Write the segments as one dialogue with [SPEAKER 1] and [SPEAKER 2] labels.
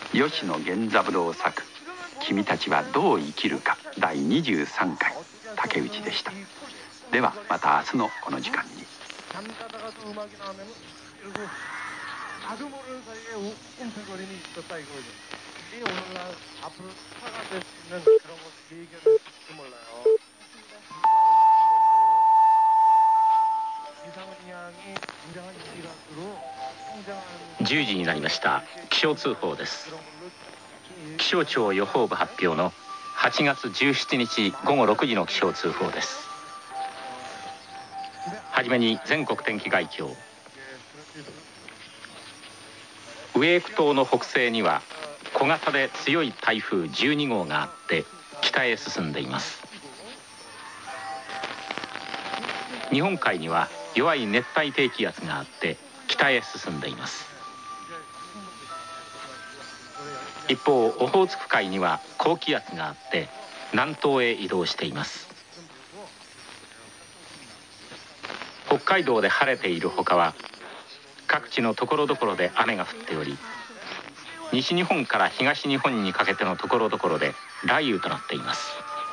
[SPEAKER 1] 吉野源三郎作「君たちはどう生きるか」第23回竹内でした。ではまた明日のこの時間に。 나도 모르는 사이에 꿈틀거림이 있었다 이거죠. 이게 오늘날 앞으로 스타가 될 수 있는 그런 것 얘기를 할지 몰라요. 이상은 양이 굉장한 인기가수로 성장하는 10時になりました。気象通報です。気象庁予報部発表の8月17日午後6時の気象通報です。はじめに全国天気概況。ウェーク島の北西には小型で強い台風12号があって北へ進んでいます。日本海には弱い熱帯低気圧があって北へ進んでいます。一方オホーツク海には高気圧があって南東へ移動しています。北海道で晴れているほかは各地のところどころで雨が降っており、西日本から東日本にかけてのところどころで雷雨となっています。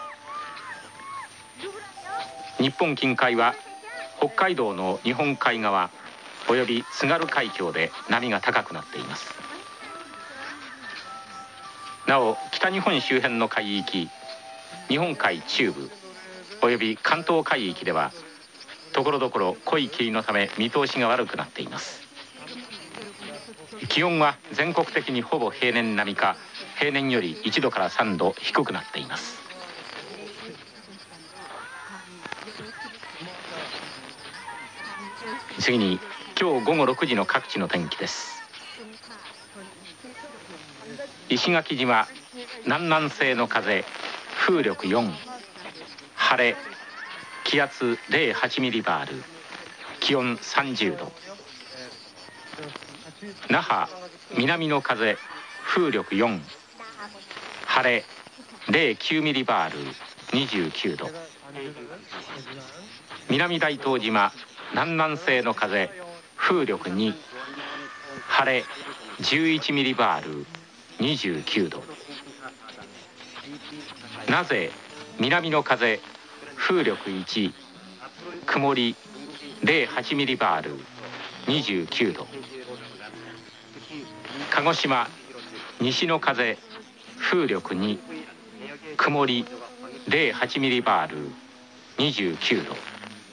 [SPEAKER 1] 日本近海は北海道の日本海側および津軽海峡で波が高くなっています。なお北日本周辺の海域、日本海中部および関東海域ではところどころ濃い霧のため見通しが悪くなっています。気温は全国的にほぼ平年並みか平年より1度から3度低くなっています。次に今日午後6時の各地の天気です。石垣島南南西の風風力4、晴れ、気圧08ミリバール、気温30度。那覇南の風風力4、晴れ09ミリバール29度。南大東島南南西の風風力2、晴れ11ミリバール29度。名瀬南の風風力1、曇り08ミリバール29度。鹿児島西の風風力2、曇り08ミリバール29度。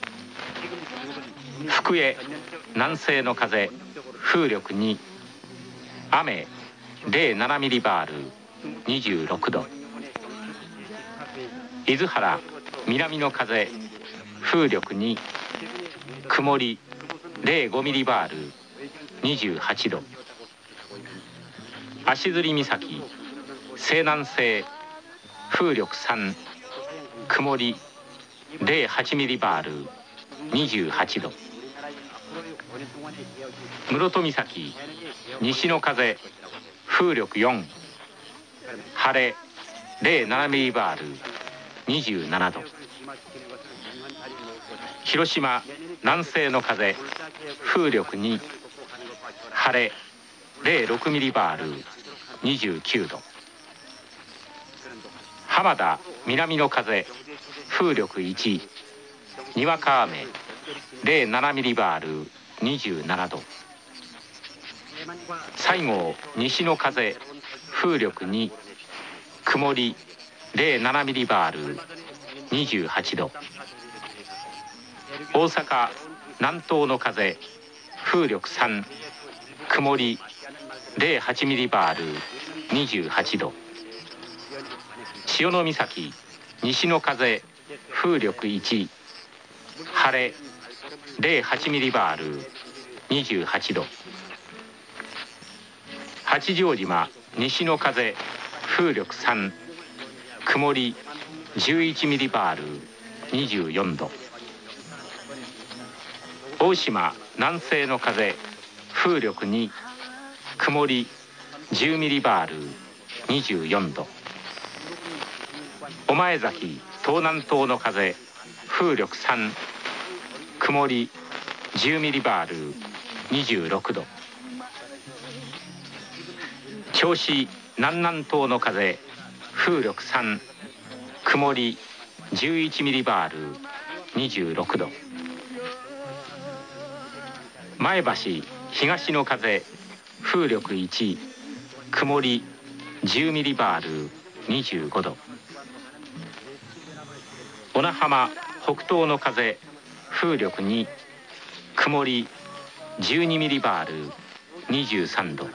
[SPEAKER 1] 福江南西の風風力2、雨07ミリバール26度。伊豆原南の風風力2、曇り05ミリバール28度。足摺岬西南西風力3、曇り08ミリバール28度。室戸岬西の風風力4、晴れ07ミリバール27度。広島南西の風風力2、晴れ06ミリバール29度。浜田南の風風力1、にわか雨07ミリバール27度。西郷西の風風力2、曇り07ミリバール28度。大阪南東の風風力3、曇り08ミリバール28度。潮岬西の風風力1、晴れ08ミリバール28度。八丈島西の風風力3、曇り11ミリバール24度。大島南西の風風力2、曇り10ミリバール24度。御前崎東南東の風風力3、曇り10ミリバール26度。 銚子南南東の風、風力3、曇り11ミリバール、26度。前橋東の風、風力1、曇り10ミリバール、25度。小名浜北東の風、風力2、曇り12ミリバール、23度。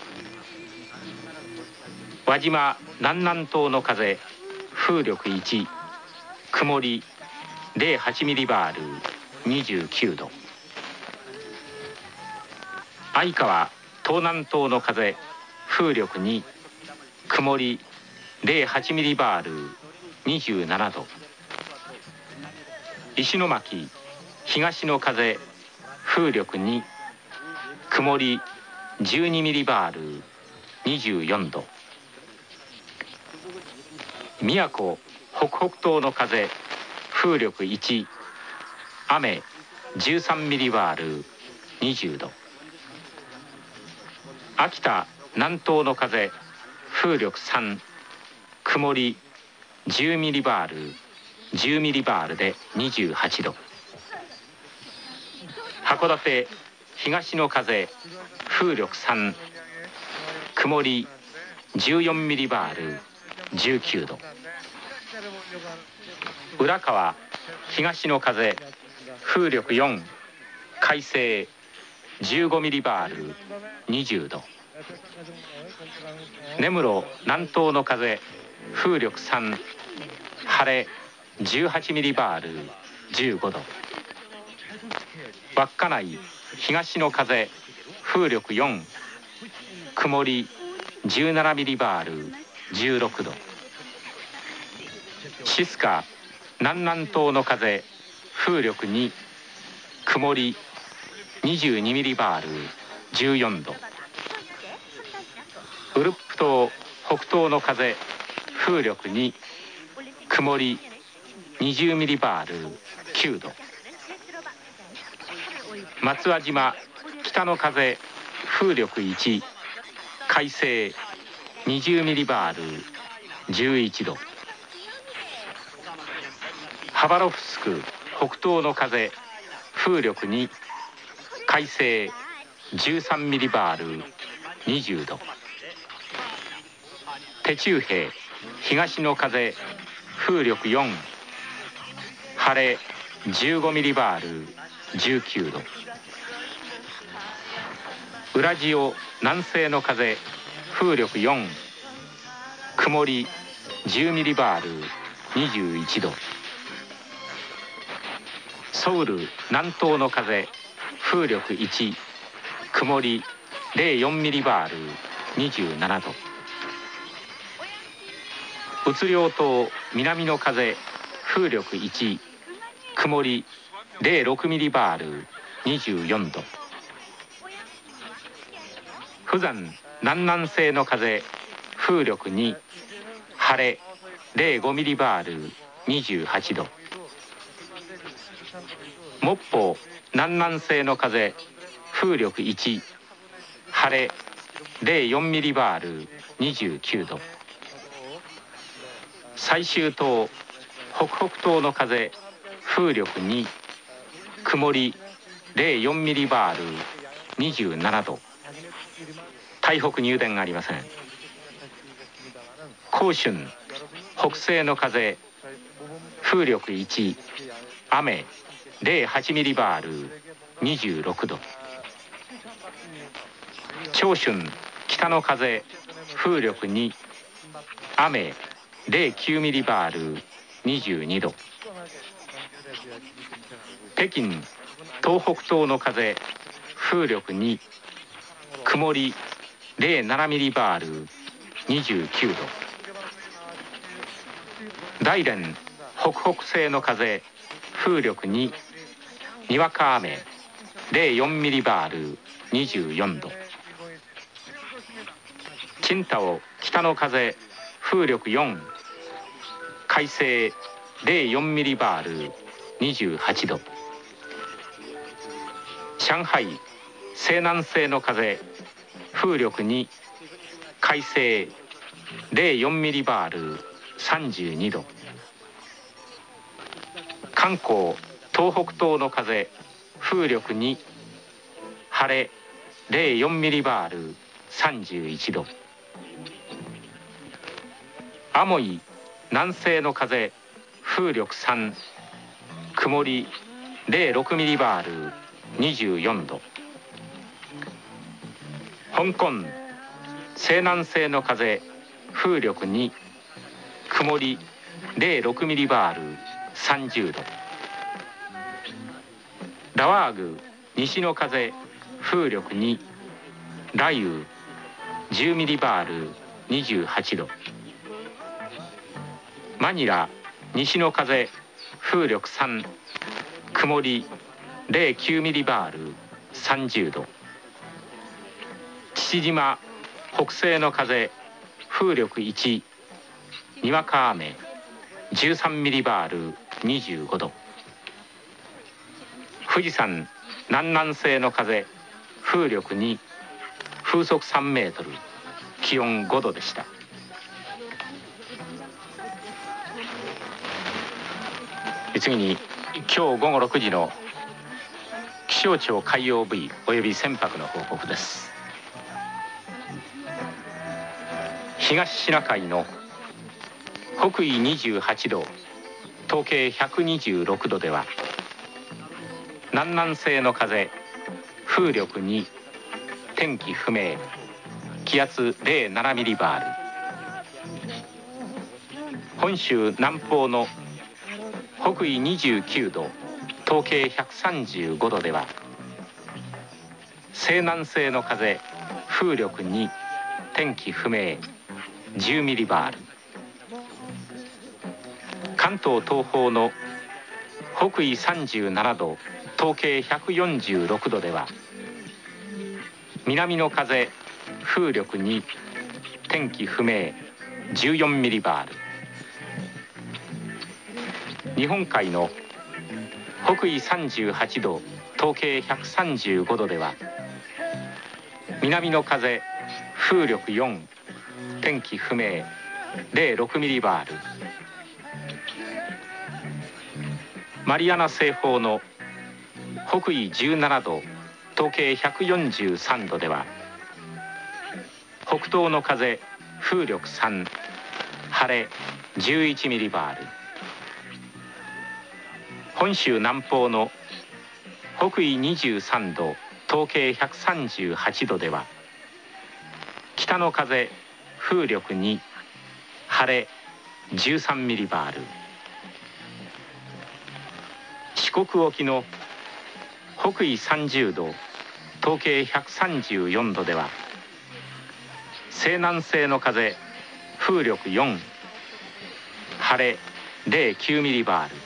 [SPEAKER 1] 輪島南南東の風、風力1、曇り08ミリバール、29度。相川東南東の風、風力2、曇り08ミリバール、27度。石巻東の風、風力2、曇り12ミリバール、24度。宮古北北東の風、風力1、雨13ミリバール、20度。秋田南東の風、風力3、曇り10ミリバール、10ミリバールで28度。函館東の風、風力3、曇り14ミリバール、19度。浦河東の風、風力4、快晴15ミリバール、20度。根室南東の風、風力3、晴れ18ミリバール、15度。稚内東の風、風力4、曇り17ミリバール、16度。静岡南南東の風、風力2、曇り22ミリバール、14度。ウルップ島北東の風、風力2、曇り20ミリバール、9度。松輪島北の風、風力1、快晴20ミリバール、11度。ハバロフスク北東の風、風力2、快晴13ミリバール、20度。テチューヘ東の風、風力4、晴れ15ミリバール、19度。ウラジオ南西の風、風力4、曇り10ミリバール、21度。ソウル南東の風、風力1、曇り04ミリバール、27度。うつ領島南の風、風力1、曇り06ミリバール、24度。釜山南南西の風、風力2、晴れ05ミリバール、28度。モッポ南南西の風、風力1、晴れ04ミリバール、29度。最終島北北東の風、風力2、曇り04ミリバール、27度。台北入電がありません。広春北西の風、風力1、雨08ミリバール、26度。長春北の風、風力2、雨09ミリバール、22度。北京東北東の風、風力2、曇り07ミリバール、29度。大連北北西の風、風力2、にわか雨04ミリバール、24度。青島北の風、風力4、快晴04ミリバール、28度。上海西南西の風、風力2、 海西04ミリバール32度。関東東北東の風風力2、晴れ04ミリバール31度。アモイ南西の風風力3、曇り06ミリバール24度。香港西南西の風風力2、曇り06ミリバール30度。ラワーグ西の風風力2、雷雨10ミリバール28度。マニラ西の風風力3、曇り09ミリバール30度。父島北西の風風力1、にわか雨13ミリバール25度。富士山南南西の風風力2、風速3メートル、気温5度でした。次に今日午後6時の気象庁海洋部位および船舶の報告です。東シナ海の北緯28度東経126度では南南西の風風力2、天気不明、気圧07ミリバール。本州南方の北緯29度東経135度では西南西の風風力2、天気不明、10ミリバール。関東東方の北緯37度東経146度では南の風風力2、天気不明、14ミリバール。日本海の北緯38度東経135度では南の風風力4、天気不明、06ミリバール。マリアナ西方の北緯17度東経143度では北東の風風力3、晴れ11ミリバール。本州南方の北緯23度東経138度では北の風風力2、晴れ13ミリバール。四国沖の北緯30度東経134度では西南西の風風力4、晴れ09ミリバール。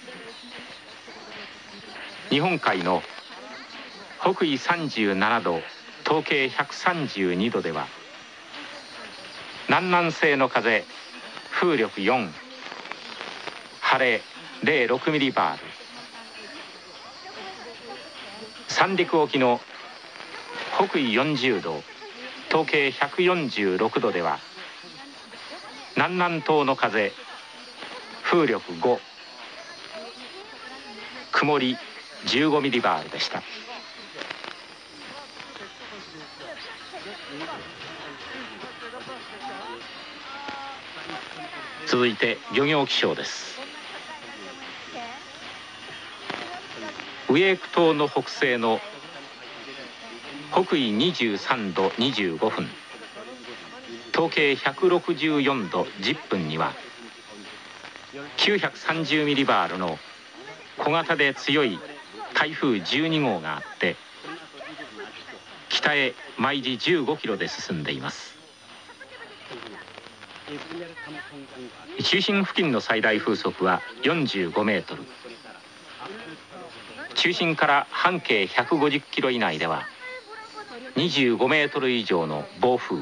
[SPEAKER 1] 日本海の北緯37度東経132度では南南西の風風力4、晴れ06ミリバール。三陸沖の北緯40度東経146度では南南東の風風力5、曇り15ミリバールでした。続いて漁業気象です。ウエーク島の北西の北緯23度25分東経164度10分には930ミリバールの小型で強い台風12号があって北へ毎時15キロで進んでいます。中心付近の最大風速は45メートル。中心から半径150キロ以内では25メートル以上の暴風。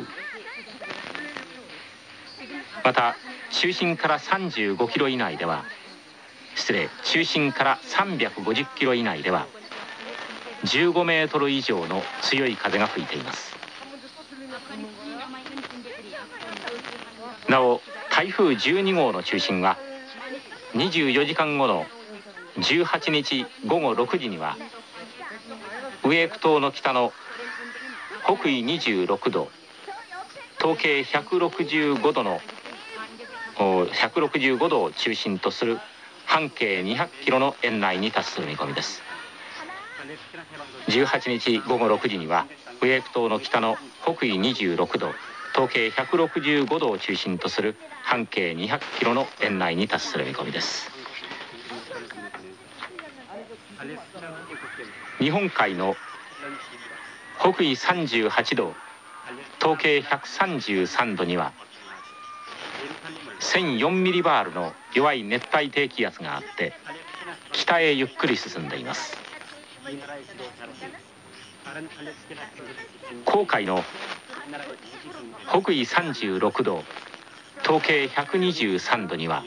[SPEAKER 1] また中心から35キロ以内では中心から350キロ以内では15メートル以上の強い風が吹いています。 なお台風12号の中心は24時間後の18日午後6時にはウエーク島の北の北緯26度東経165度の165度を中心とする半径200キロの円内に達する見込みです。18日午後6時にはウエーク島の北の北緯26度東経165度を中心とする半径200キロの円内に達する見込みです。日本海の北緯38度東経133度には1004ミリバールの弱い熱帯低気圧があって北へゆっくり進んでいます。黄海の北緯36度東経123度には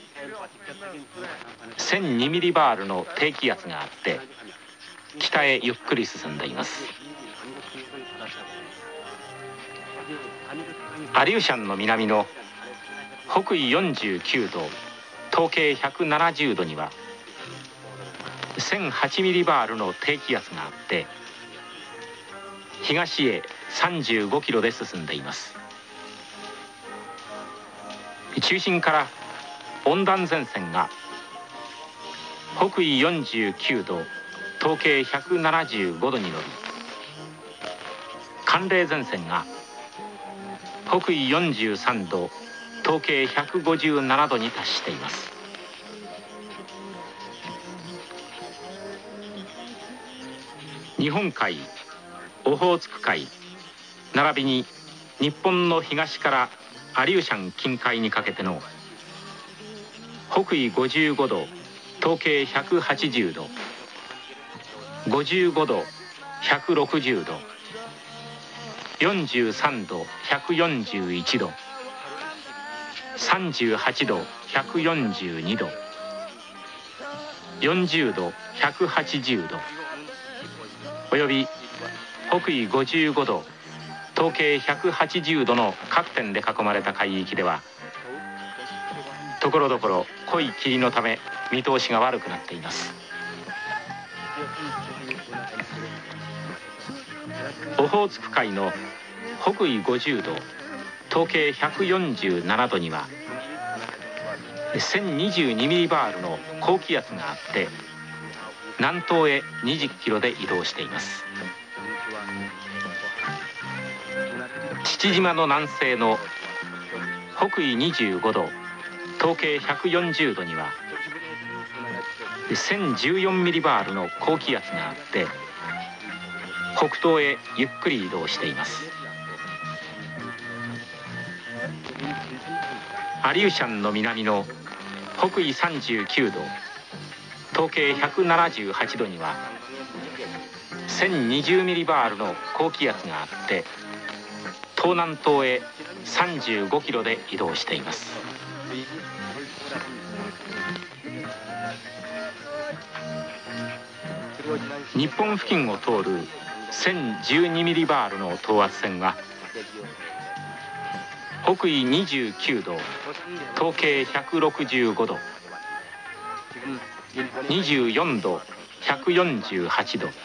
[SPEAKER 1] 1002ミリバールの低気圧があって北へゆっくり進んでいます。アリューシャンの南の北緯49度東経170度には1008ミリバールの低気圧があって東へ35キロで進んでいます。中心から温暖前線が北緯49度東経175度に伸び寒冷前線が北緯43度東経157度に達しています。日本海オホーツク海並びに日本の東からアリューシャン近海にかけての北緯55度東経180度55度160度43度141度38度142度40度180度および北緯55度東経180度の各点で囲まれた海域ではところどころ濃い霧のため見通しが悪くなっています。オホーツク海の北緯50度東経147度には1022ミリバールの高気圧があって南東へ20キロで移動しています。父島の南西の北緯25度東経140度には1014ミリバールの高気圧があって北東へゆっくり移動しています。アリューシャンの南の北緯39度東経178度には1020ミリバールの高気圧があって東南東へ35キロで移動しています。日本付近を通る1012ミリバールの等圧線は北緯29度東経165度24度148度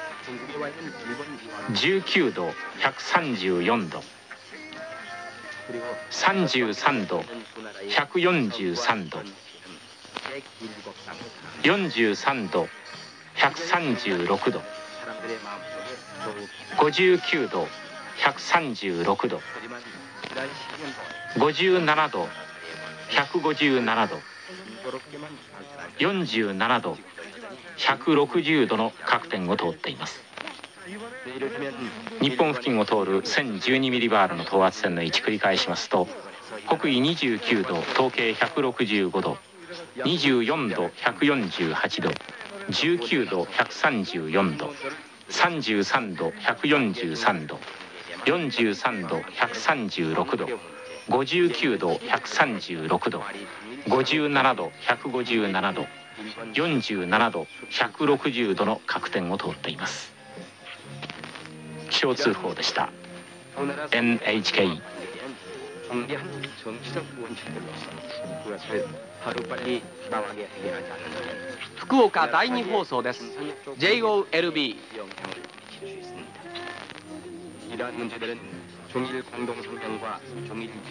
[SPEAKER 1] 19度134度33度143度43度136度59度136度57度157度47度160度の各点を通っています。日本付近を通る1012ミリバールの等圧線の位置繰り返しますと北緯29度東経165度24度148度19度134度33度143度43度136度59度136度57度157度47度160度の各点を通っています。気象通報でした。 NHK
[SPEAKER 2] 성대한 정치적 원칙들로서 그것을 하루빨리 마땅하게 해결하지 않으면
[SPEAKER 3] 福岡第二放送です。 JOLB
[SPEAKER 2] 영향을 미칠 수 있습니다. 이러한 문제들은 종일 공동성명과 종일